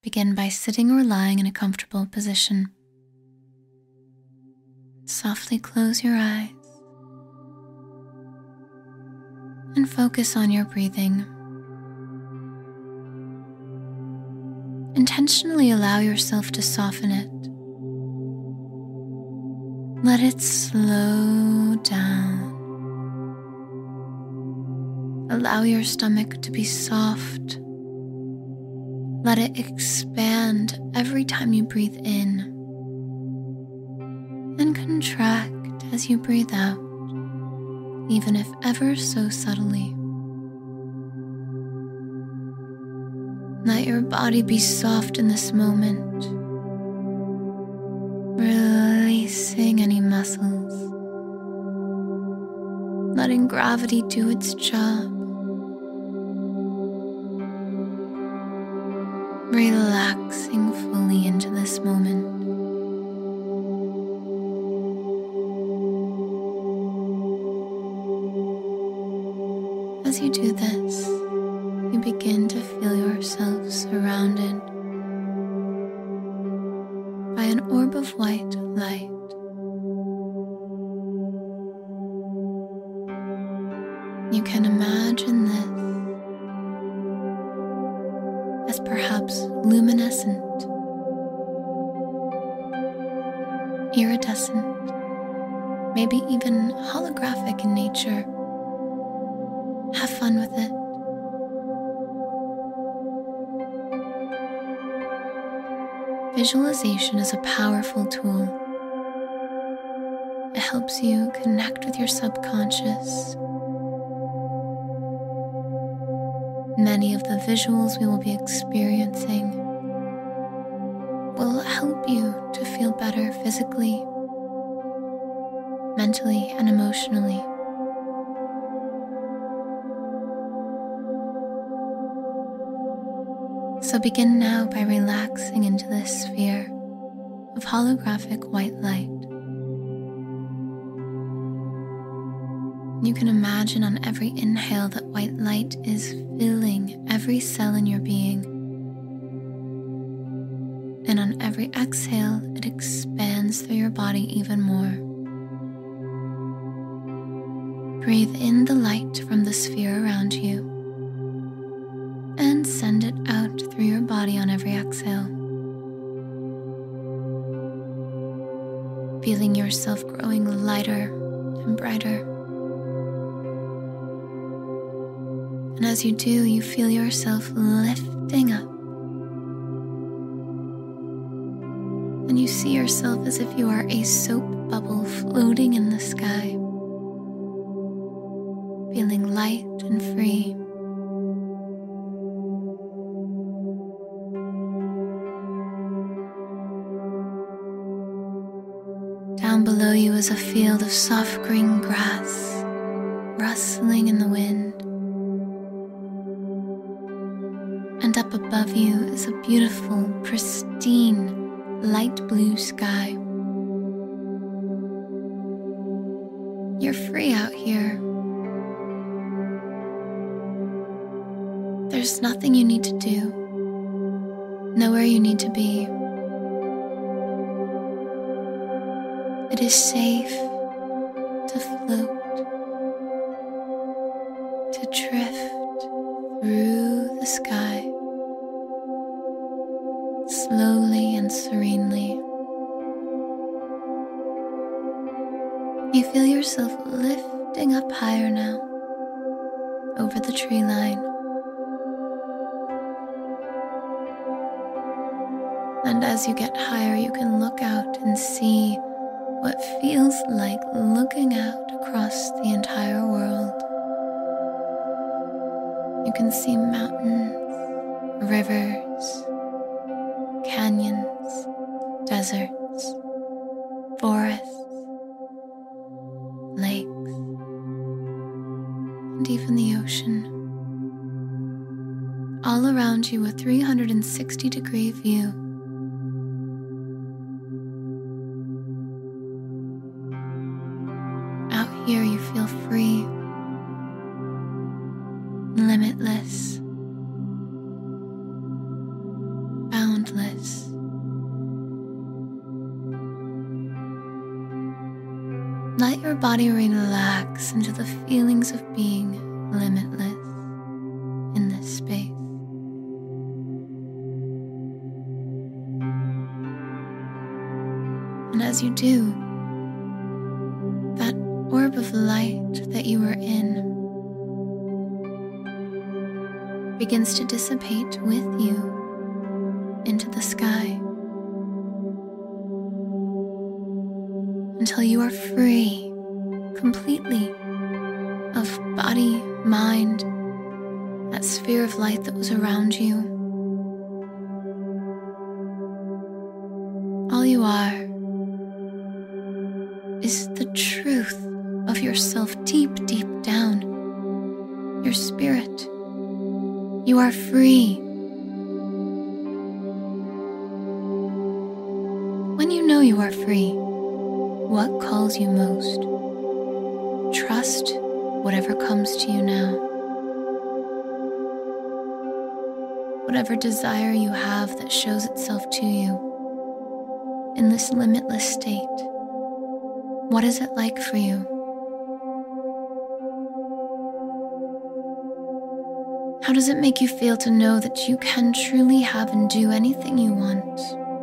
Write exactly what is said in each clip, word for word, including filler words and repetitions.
Begin by sitting or lying in a comfortable position. Softly close your eyes and focus on your breathing. Intentionally allow yourself to soften it. Let it slow down. Allow your stomach to be soft. Let it expand every time you breathe in and contract as you breathe out, even if ever so subtly. Let your body be soft in this moment, releasing any muscles, letting gravity do its job, relaxing fully into this moment. As you do this, you begin to feel yourself surrounded by an orb of white light. You can imagine this as perhaps luminescent, iridescent, maybe even holographic in nature. Have fun with it. Visualization is a powerful tool. It helps you connect with your subconscious. Many of the visuals we will be experiencing will help you to feel better physically, mentally, and emotionally. So begin now by relaxing into this sphere of holographic white light. You can imagine on every inhale that white light is filling every cell in your being. And on every exhale, it expands through your body even more. Breathe in the light from the sphere around you and send it out through your body on every exhale. Feeling yourself growing lighter and brighter. And as you do, you feel yourself lifting up. And you see yourself as if you are a soap bubble floating in the sky, feeling light and free. Down below you is a field of soft green grass, rustling in the wind. And up above you is a beautiful, pristine, light blue sky. You're free out here. There's nothing you need to do, nowhere you need to be. It is safe to float, to drift through the sky, slowly and serenely. You feel yourself lifting up higher now, over the tree line. And as you get higher, you can look out and see what feels like looking out across the entire world. You can see mountains, rivers, canyons, deserts, forests, lakes, and even the ocean. All around you, a three hundred sixty degree view. Out here you feel free, limitless, boundless. limitless. Let your body relax into the feelings of being limitless in this space. And as you do, that orb of light that you were in begins to dissipate with you into the sky until you are free completely of body, mind, that sphere of light that was around you. All you are is the truth of yourself deep, deep down, your spirit. You are free. When you know you are free, what calls you most? Trust whatever comes to you now. Whatever desire you have that shows itself to you in this limitless state. What is it like for you? How does it make you feel to know that you can truly have and do anything you want?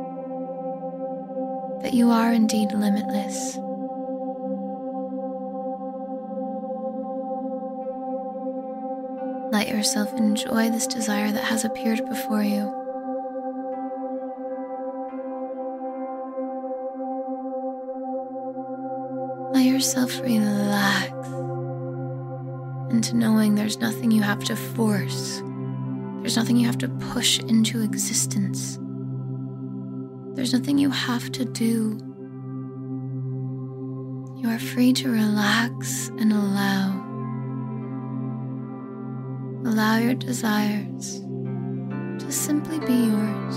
That you are indeed limitless. Let yourself enjoy this desire that has appeared before you. Let yourself relax into knowing there's nothing you have to force. There's nothing you have to push into existence. There's nothing you have to do. You are free to relax and allow. Allow your desires to simply be yours.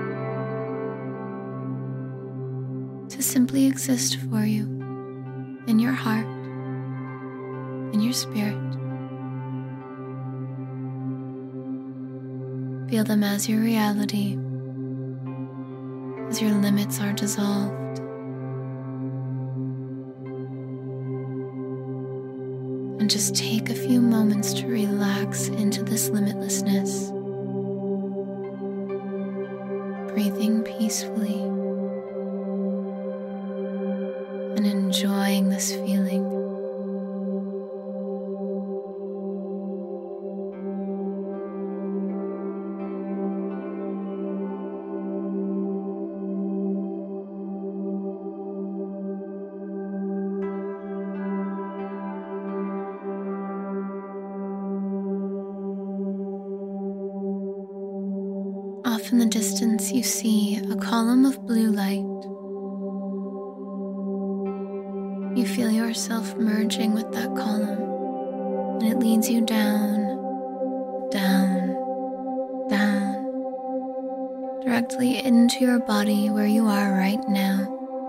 To simply exist for you in your heart, in your spirit. Feel them as your reality, as your limits are dissolved. And just take a few moments to relax into this limitlessness, breathing peacefully and enjoying this feeling. Off in the distance, you see a column of blue light. You feel yourself merging with that column, and it leads you down, down, down, directly into your body where you are right now,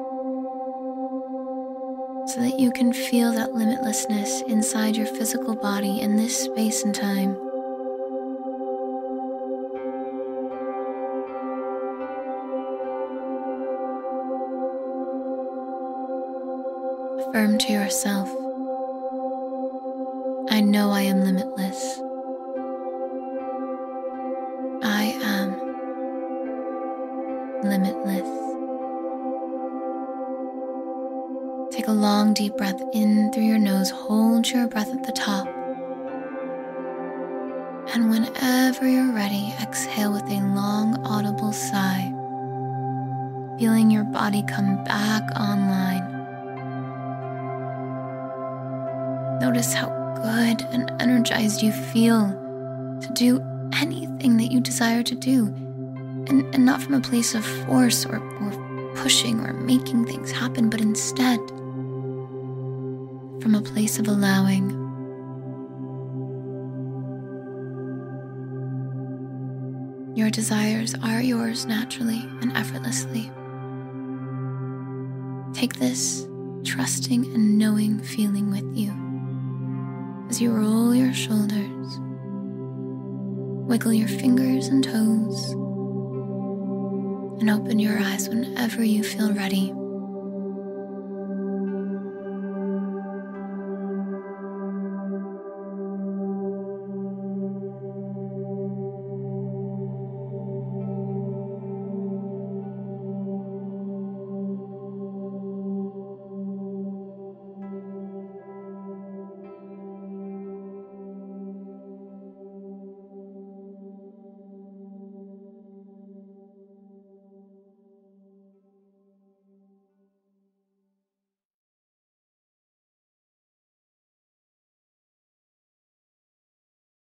so that you can feel that limitlessness inside your physical body in this space and time. Affirm to yourself, I know I am limitless. I am limitless. Take a long, deep breath in through your nose. Hold your breath at the top. And whenever you're ready, exhale with a long, audible sigh, feeling your body come back online. Notice how good and energized you feel to do anything that you desire to do, and, and not from a place of force or, or pushing or making things happen, but instead from a place of allowing. Your desires are yours naturally and effortlessly. Take this trusting and knowing feeling with you as you roll your shoulders, wiggle your fingers and toes, and open your eyes whenever you feel ready.